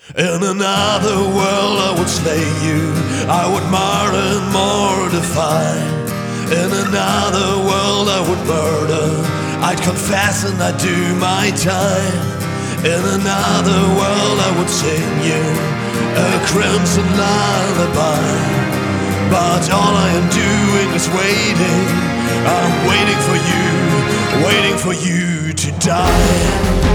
In another world I would slay you, I would mar and mortify. In another world I would murder, I'd confess and I'd do my time. In another world I would sing you a crimson lullaby. But all I am doing is waiting, I'm waiting for you to die.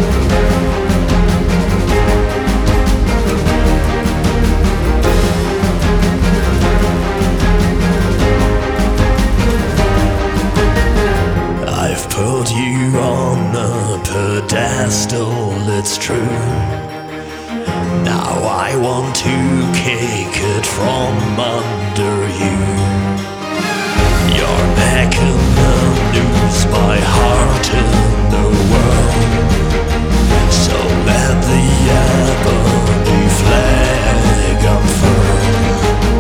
I've put you on a pedestal, it's true. Now I want to kick it from under you. Your neck in the news, my heart in the world. So let the ebony flag unfurl.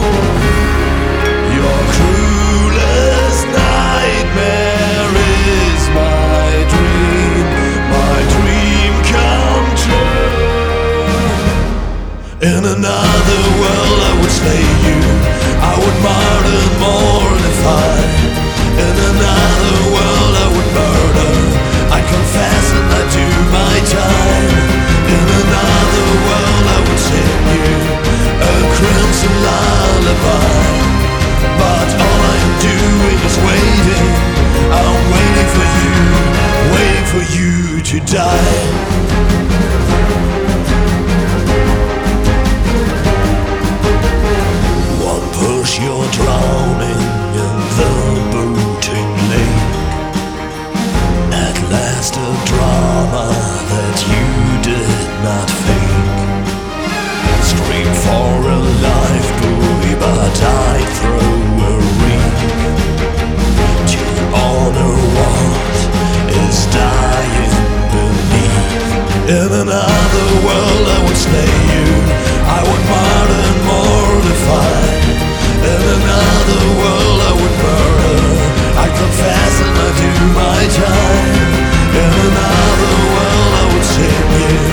Your cruelest nightmare is my dream come true. In another world I would slay you, I would mar and mortify. In another world I would murder, I'd confess and I'd do my time. In another world I would sing you a crimson lullaby. But all I am doing is waiting, I'm waiting for you to die. Push, you're drowning in the booting lake. At last a drama that you did not fake. Scream for a life buoy, but I'd throw a ring to honor what is dying beneath. In another world I would slay you, I would mar and mortify. In another world I would murder, I'd confess and I'd do my time. In another world I would sing you